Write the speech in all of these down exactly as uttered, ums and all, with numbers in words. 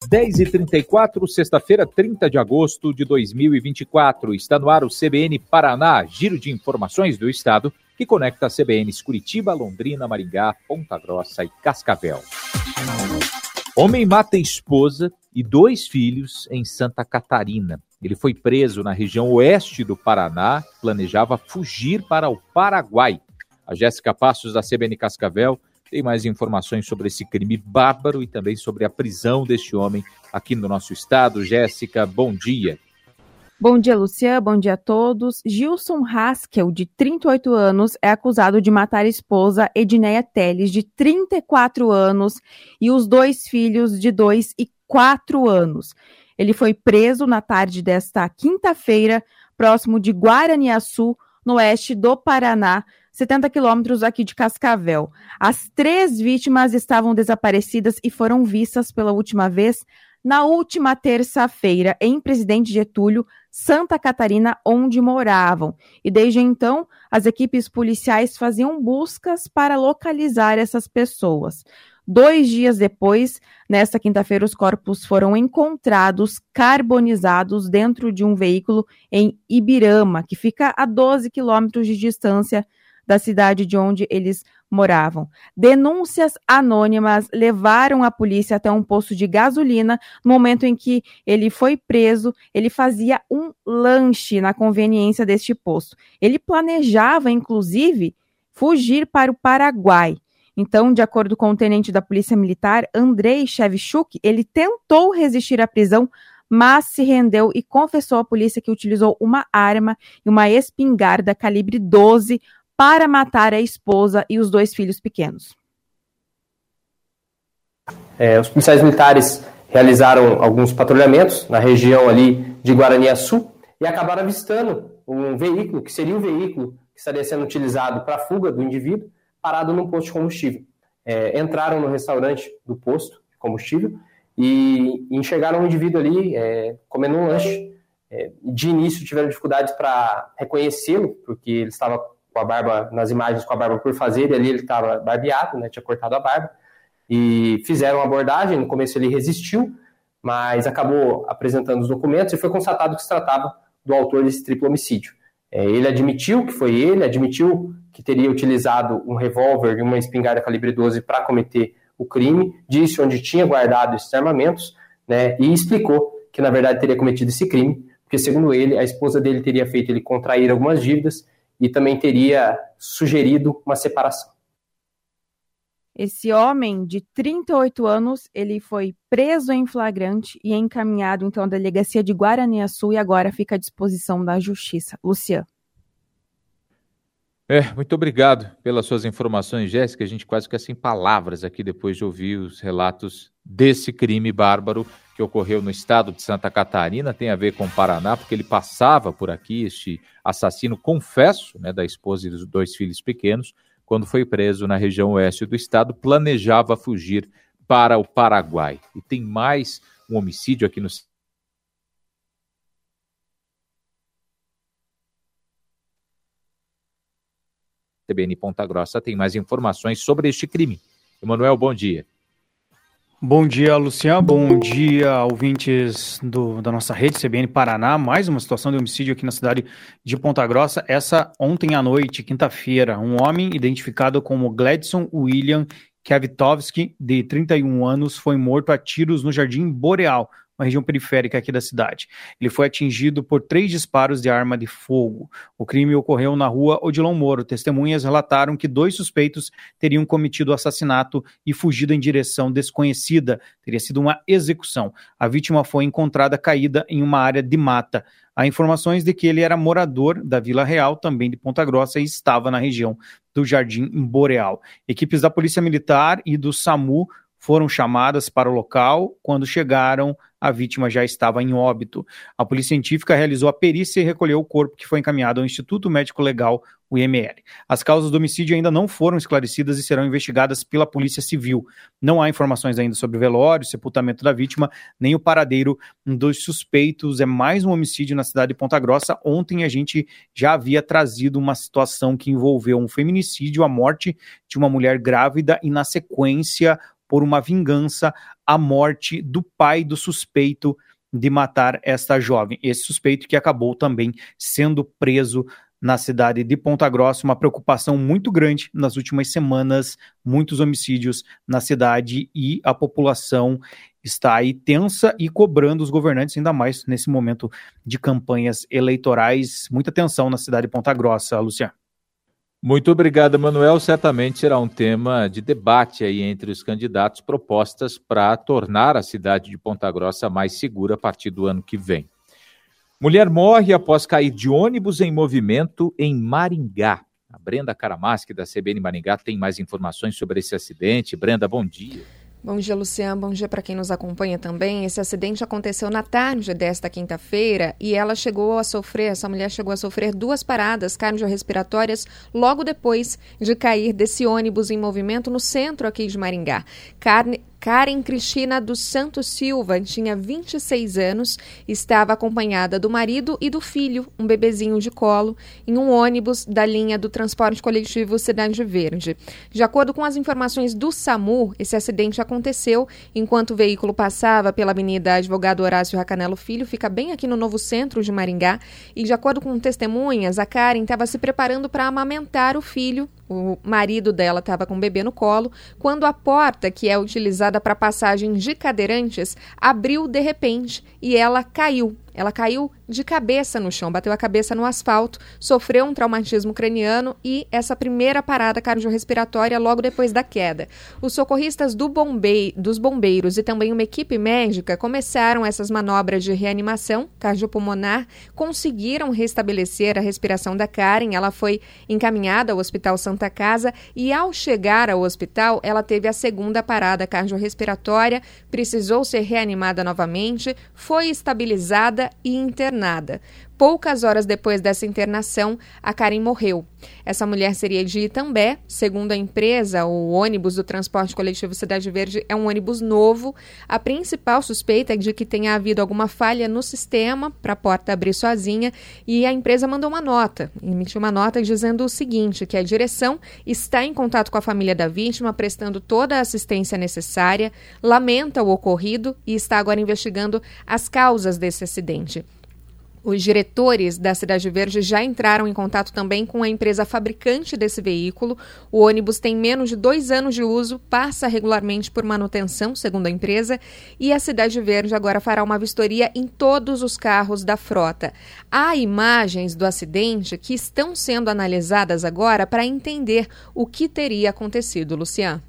dez e trinta e quatro, sexta-feira, trinta de agosto de dois mil e vinte e quatro. Está no ar o C B N Paraná, giro de informações do estado, que conecta a C B Ns Curitiba, Londrina, Maringá, Ponta Grossa e Cascavel. Homem mata esposa e dois filhos em Santa Catarina. Ele foi preso na região oeste do Paraná, planejava fugir para o Paraguai. A Jéssica Passos, da C B N Cascavel, tem mais informações sobre esse crime bárbaro e também sobre a prisão deste homem aqui no nosso estado. Jéssica, bom dia. Bom dia, Luciano. Bom dia a todos. Gilson Haskell, de trinta e oito anos, é acusado de matar a esposa Edneia Teles, de trinta e quatro anos, e os dois filhos de dois e quatro anos. Ele foi preso na tarde desta quinta-feira, próximo de Guaraniaçu, no oeste do Paraná, setenta quilômetros aqui de Cascavel. As três vítimas estavam desaparecidas e foram vistas pela última vez na última terça-feira, em Presidente Getúlio, Santa Catarina, onde moravam. E desde então, as equipes policiais faziam buscas para localizar essas pessoas. Dois dias depois, nesta quinta-feira, os corpos foram encontrados carbonizados dentro de um veículo em Ibirama, que fica a doze quilômetros de distância da cidade de onde eles moravam. Denúncias anônimas levaram a polícia até um posto de gasolina. No momento em que ele foi preso, ele fazia um lanche na conveniência deste posto. Ele planejava, inclusive, fugir para o Paraguai. Então, de acordo com o tenente da Polícia Militar, Andrei Shevchuk, ele tentou resistir à prisão, mas se rendeu e confessou à polícia que utilizou uma arma e uma espingarda calibre doze para matar a esposa e os dois filhos pequenos. É, os policiais militares realizaram alguns patrulhamentos na região ali de Guaraniaçu e acabaram avistando um veículo, que seria o veículo que estaria sendo utilizado para a fuga do indivíduo, parado num posto de combustível. É, entraram no restaurante do posto de combustível e enxergaram um indivíduo ali é, comendo um lanche. É, de início tiveram dificuldades para reconhecê-lo, porque ele estava com a barba, nas imagens, com a barba por fazer, e ali ele estava barbeado, né, tinha cortado a barba, e fizeram uma abordagem. No começo ele resistiu, mas acabou apresentando os documentos e foi constatado que se tratava do autor desse triplo homicídio. É, ele admitiu que foi ele, admitiu que teria utilizado um revólver e uma espingarda calibre doze para cometer o crime, disse onde tinha guardado esses armamentos, né, e explicou que, na verdade, teria cometido esse crime, porque, segundo ele, a esposa dele teria feito ele contrair algumas dívidas e também teria sugerido uma separação. Esse homem de trinta e oito anos, ele foi preso em flagrante e encaminhado, então, à delegacia de Guaraniaçu e agora fica à disposição da Justiça. Luciano. É, muito obrigado pelas suas informações, Jéssica. A gente quase fica sem palavras aqui depois de ouvir os relatos desse crime bárbaro que ocorreu no estado de Santa Catarina. Tem a ver com o Paraná, porque ele passava por aqui, este assassino, confesso, né, da esposa e dos dois filhos pequenos, quando foi preso na região oeste do estado, planejava fugir para o Paraguai. E tem mais um homicídio aqui no C B N Ponta Grossa tem mais informações sobre este crime. Emanuel, bom dia. Bom dia, Luciano. Bom dia, ouvintes do, da nossa rede C B N Paraná. Mais uma situação de homicídio aqui na cidade de Ponta Grossa. Essa ontem à noite, quinta-feira, um homem identificado como Gladson William Kwiatkowski, de trinta e um anos, foi morto a tiros no Jardim Boreal, uma região periférica aqui da cidade. Ele foi atingido por três disparos de arma de fogo. O crime ocorreu na rua Odilon Moro. Testemunhas relataram que dois suspeitos teriam cometido o assassinato e fugido em direção desconhecida. Teria sido uma execução. A vítima foi encontrada caída em uma área de mata. Há informações de que ele era morador da Vila Real, também de Ponta Grossa, e estava na região do Jardim Boreal. Equipes da Polícia Militar e do SAMU foram chamadas para o local. Quando chegaram, a vítima já estava em óbito. A Polícia Científica realizou a perícia e recolheu o corpo, que foi encaminhado ao Instituto Médico Legal, o I M L. As causas do homicídio ainda não foram esclarecidas e serão investigadas pela Polícia Civil. Não há informações ainda sobre o velório, sepultamento da vítima, nem o paradeiro dos suspeitos. É mais um homicídio na cidade de Ponta Grossa. Ontem a gente já havia trazido uma situação que envolveu um feminicídio, a morte de uma mulher grávida e, na sequência, por uma vingança à morte do pai do suspeito de matar esta jovem. Esse suspeito que acabou também sendo preso na cidade de Ponta Grossa, uma preocupação muito grande nas últimas semanas, muitos homicídios na cidade e a população está aí tensa e cobrando os governantes, ainda mais nesse momento de campanhas eleitorais. Muita tensão na cidade de Ponta Grossa, Luciano. Muito obrigado, Manuel. Certamente será um tema de debate aí entre os candidatos, propostas para tornar a cidade de Ponta Grossa mais segura a partir do ano que vem. Mulher morre após cair de ônibus em movimento em Maringá. A Brenda Karamaschi, da C B N Maringá, tem mais informações sobre esse acidente. Brenda, bom dia. Bom dia, Luciano. Bom dia para quem nos acompanha também. Esse acidente aconteceu na tarde desta quinta-feira e ela chegou a sofrer, essa mulher chegou a sofrer duas paradas cardiorrespiratórias logo depois de cair desse ônibus em movimento no centro aqui de Maringá. Carne... Karen Cristina dos Santos Silva tinha vinte e seis anos, estava acompanhada do marido e do filho, um bebezinho de colo, em um ônibus da linha do transporte coletivo Cidade Verde. De acordo com as informações do SAMU, esse acidente aconteceu enquanto o veículo passava pela Avenida Advogado Horácio Racanelo Filho, fica bem aqui no novo centro de Maringá, e de acordo com testemunhas, a Karen estava se preparando para amamentar o filho. O marido dela estava com o bebê no colo, quando a porta, que é utilizada para passagem de cadeirantes, abriu de repente e ela caiu. Ela caiu de cabeça no chão, bateu a cabeça no asfalto, sofreu um traumatismo craniano e essa primeira parada cardiorrespiratória logo depois da queda. Os socorristas do bombe... dos bombeiros e também uma equipe médica começaram essas manobras de reanimação cardiopulmonar, conseguiram restabelecer a respiração da Karen. Ela foi encaminhada ao Hospital Santa Casa e, ao chegar ao hospital, ela teve a segunda parada cardiorrespiratória, precisou ser reanimada novamente, foi estabilizada e internada. Poucas horas depois dessa internação, a Karen morreu. Essa mulher seria de Itambé. Segundo a empresa, o ônibus do transporte coletivo Cidade Verde é um ônibus novo. A principal suspeita é de que tenha havido alguma falha no sistema para a porta abrir sozinha e a empresa mandou uma nota, emitiu uma nota dizendo o seguinte, que a direção está em contato com a família da vítima, prestando toda a assistência necessária, lamenta o ocorrido e está agora investigando as causas desse acidente. Os diretores da Cidade Verde já entraram em contato também com a empresa fabricante desse veículo. O ônibus tem menos de dois anos de uso, passa regularmente por manutenção, segundo a empresa, e a Cidade Verde agora fará uma vistoria em todos os carros da frota. Há imagens do acidente que estão sendo analisadas agora para entender o que teria acontecido, Luciano.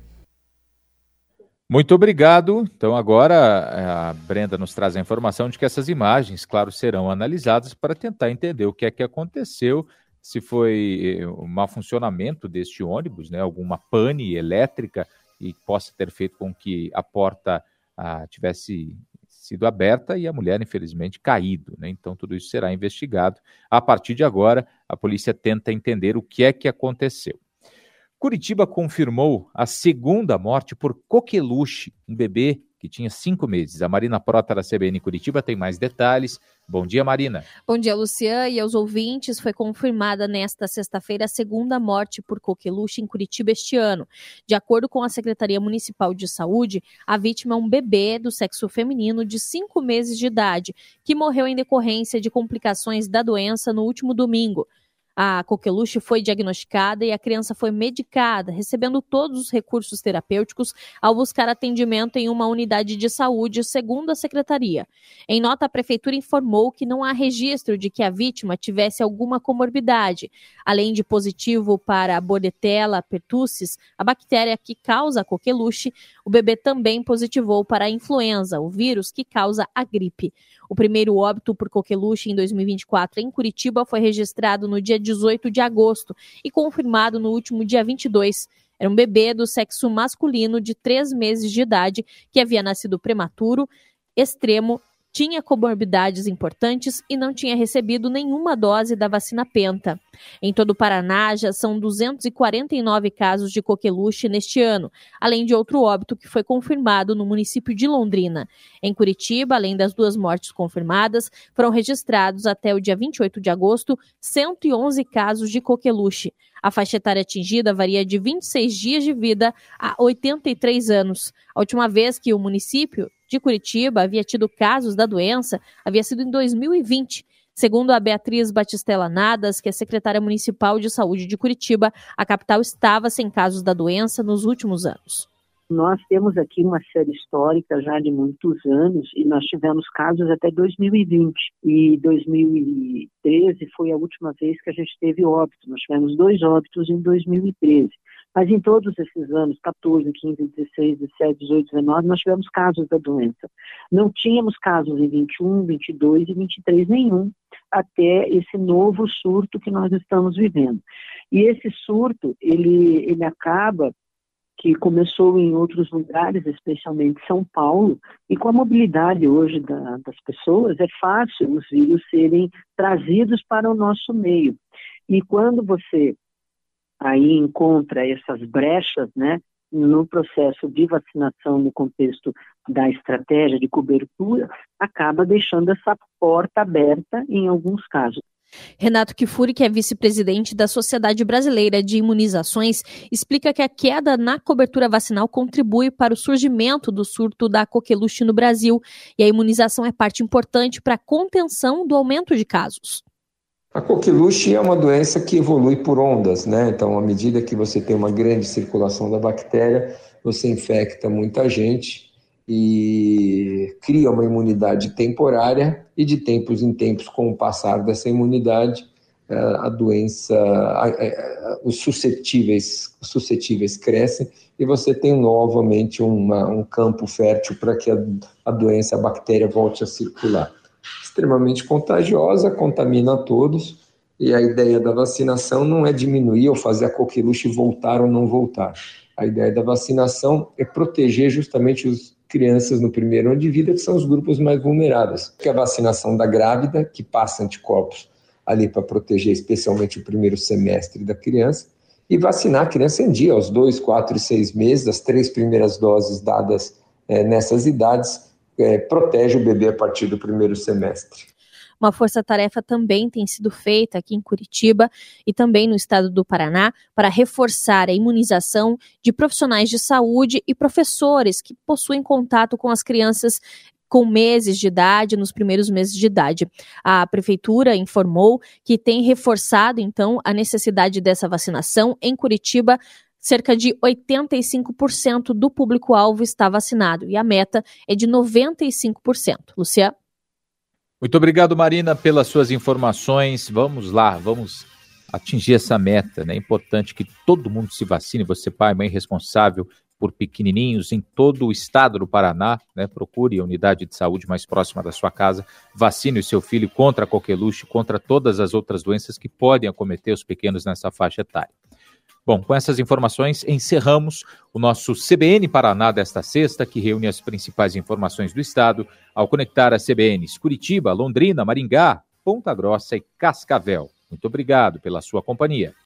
Muito obrigado. Então agora a Brenda nos traz a informação de que essas imagens, claro, serão analisadas para tentar entender o que é que aconteceu, se foi um mau funcionamento deste ônibus, né, alguma pane elétrica e possa ter feito com que a porta ah, tivesse sido aberta e a mulher, infelizmente, caído, né? Então tudo isso será investigado. A partir de agora, a polícia tenta entender o que é que aconteceu. Curitiba confirmou a segunda morte por coqueluche, um bebê que tinha cinco meses. A Marina Prota, da C B N Curitiba, tem mais detalhes. Bom dia, Marina. Bom dia, Luciano, e aos ouvintes. Foi confirmada nesta sexta-feira a segunda morte por coqueluche em Curitiba este ano. De acordo com a Secretaria Municipal de Saúde, a vítima é um bebê do sexo feminino de cinco meses de idade, que morreu em decorrência de complicações da doença no último domingo. A coqueluche foi diagnosticada e a criança foi medicada, recebendo todos os recursos terapêuticos ao buscar atendimento em uma unidade de saúde, segundo a secretaria. Em nota, a prefeitura informou que não há registro de que a vítima tivesse alguma comorbidade. Além de positivo para a Bordetella pertussis, a bactéria que causa a coqueluche, o bebê também positivou para a influenza, o vírus que causa a gripe. O primeiro óbito por coqueluche em dois mil e vinte e quatro em Curitiba foi registrado no dia dezoito de agosto e confirmado no último dia vinte e dois. Era um bebê do sexo masculino de três meses de idade que havia nascido prematuro, extremo tinha comorbidades importantes e não tinha recebido nenhuma dose da vacina Penta. Em todo o Paraná, já são duzentos e quarenta e nove casos de coqueluche neste ano, além de outro óbito que foi confirmado no município de Londrina. Em Curitiba, além das duas mortes confirmadas, foram registrados até o dia vinte e oito de agosto cento e onze casos de coqueluche. A faixa etária atingida varia de vinte e seis dias de vida a oitenta e três anos. A última vez que o município de Curitiba havia tido casos da doença havia sido em dois mil e vinte. Segundo a Beatriz Batistella Nadas, que é secretária municipal de saúde de Curitiba, a capital estava sem casos da doença nos últimos anos. Nós temos aqui uma série histórica já de muitos anos e nós tivemos casos até dois mil e vinte. E dois mil e treze foi a última vez que a gente teve óbito. Nós tivemos dois óbitos em dois mil e treze. Mas em todos esses anos, catorze, quinze, dezesseis, dezessete, dezoito, dezenove, nós tivemos casos da doença. Não tínhamos casos em vinte e um, vinte e dois e vinte e três nenhum, até esse novo surto que nós estamos vivendo. E esse surto, ele, ele acaba, que começou em outros lugares, especialmente São Paulo, e com a mobilidade hoje da, das pessoas, é fácil os vírus serem trazidos para o nosso meio. E quando você aí encontra essas brechas, né, no processo de vacinação, no contexto da estratégia de cobertura, acaba deixando essa porta aberta em alguns casos. Renato Kifuri, que é vice-presidente da Sociedade Brasileira de Imunizações, explica que a queda na cobertura vacinal contribui para o surgimento do surto da coqueluche no Brasil e a imunização é parte importante para a contenção do aumento de casos. A coqueluche é uma doença que evolui por ondas, né? Então, à medida que você tem uma grande circulação da bactéria, você infecta muita gente e cria uma imunidade temporária e de tempos em tempos, com o passar dessa imunidade, a doença, os suscetíveis, os suscetíveis crescem e você tem novamente uma, um campo fértil para que a, a doença, a bactéria volte a circular. Extremamente contagiosa, contamina a todos e a ideia da vacinação não é diminuir ou fazer a coqueluche voltar ou não voltar. A ideia da vacinação é proteger justamente as crianças no primeiro ano de vida, que são os grupos mais vulneráveis. Que a vacinação da grávida, que passa anticorpos ali para proteger especialmente o primeiro semestre da criança, e vacinar a criança em dia, aos dois, quatro e seis meses, as três primeiras doses dadas é, nessas idades, É, protege o bebê a partir do primeiro semestre. Uma força-tarefa também tem sido feita aqui em Curitiba e também no estado do Paraná para reforçar a imunização de profissionais de saúde e professores que possuem contato com as crianças com meses de idade, nos primeiros meses de idade. A prefeitura informou que tem reforçado, então, a necessidade dessa vacinação em Curitiba. Cerca de oitenta e cinco por cento do público-alvo está vacinado e a meta é de noventa e cinco por cento. Luciano? Muito obrigado, Marina, pelas suas informações. Vamos lá, vamos atingir essa meta, né? É importante que todo mundo se vacine, você pai, mãe responsável por pequenininhos em todo o estado do Paraná, né? Procure a unidade de saúde mais próxima da sua casa, vacine o seu filho contra a coqueluche, contra todas as outras doenças que podem acometer os pequenos nessa faixa etária. Bom, com essas informações, encerramos o nosso C B N Paraná desta sexta, que reúne as principais informações do estado, ao conectar as C B Ns Curitiba, Londrina, Maringá, Ponta Grossa e Cascavel. Muito obrigado pela sua companhia.